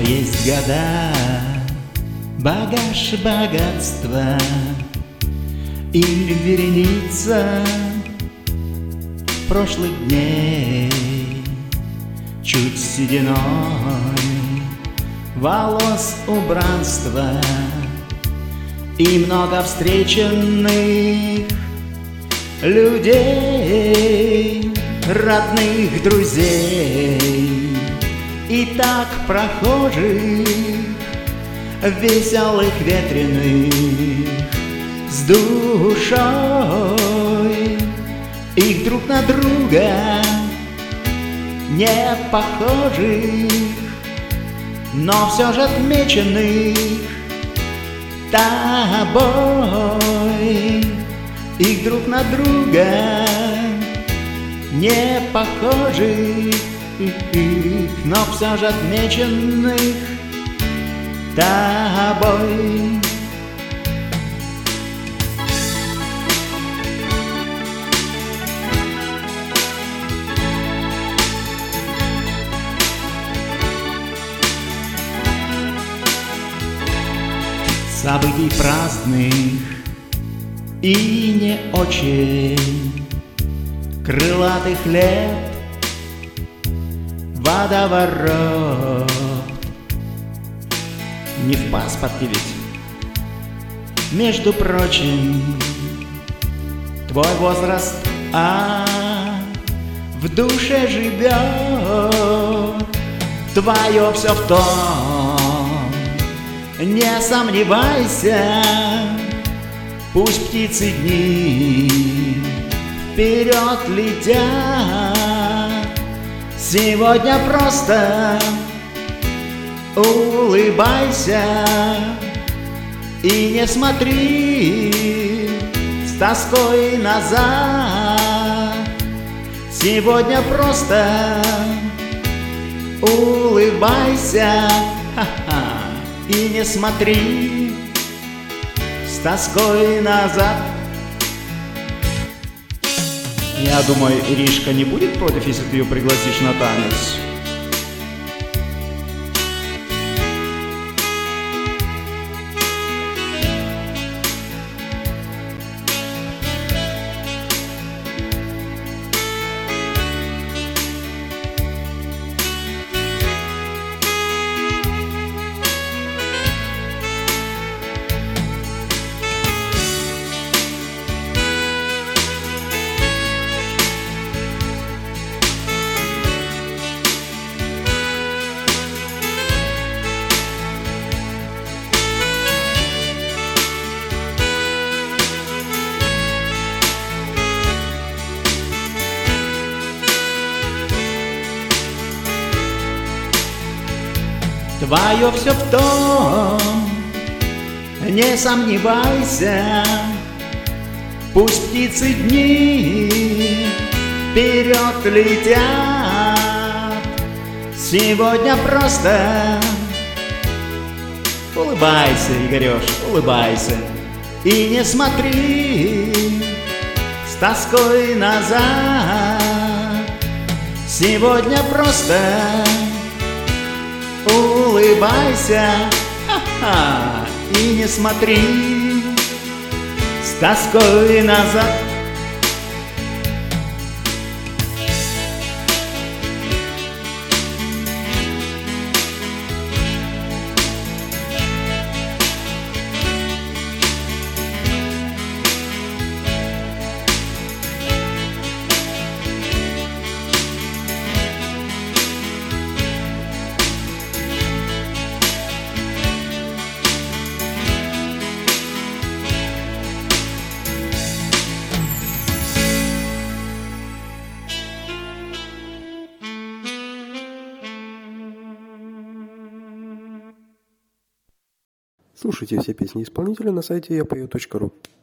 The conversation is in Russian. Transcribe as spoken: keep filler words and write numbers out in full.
есть года, багаж богатства или вереница прошлых дней, чуть сединой волос убранства и много встреченных людей, родных друзей и так прохожих, веселых, ветреных, с душой, их друг на друга не похожих, но все же отмеченных тобой, их друг на друга не похожих, но все же отмеченных тобой. Событий праздных и не очень, крылатых лет водоворот. Не в паспорте ведь, между прочим, твой возраст, а в душе живет твое все в том. Не сомневайся, пусть птицы дни вперед летят. Сегодня просто улыбайся и не смотри с тоской назад. Сегодня просто улыбайся, ха-ха, и не смотри с тоской назад. Я думаю, Иришка не будет против, если ты ее пригласишь на танец. Твое все в том, не сомневайся, пусть птицы дни вперед летят. Сегодня просто улыбайся, Игорёш, улыбайся, и не смотри с тоской назад. Сегодня просто улыбайся, ха-ха, и не смотри с тоской назад. Слушайте все песни исполнителя на сайте я пою точка ру.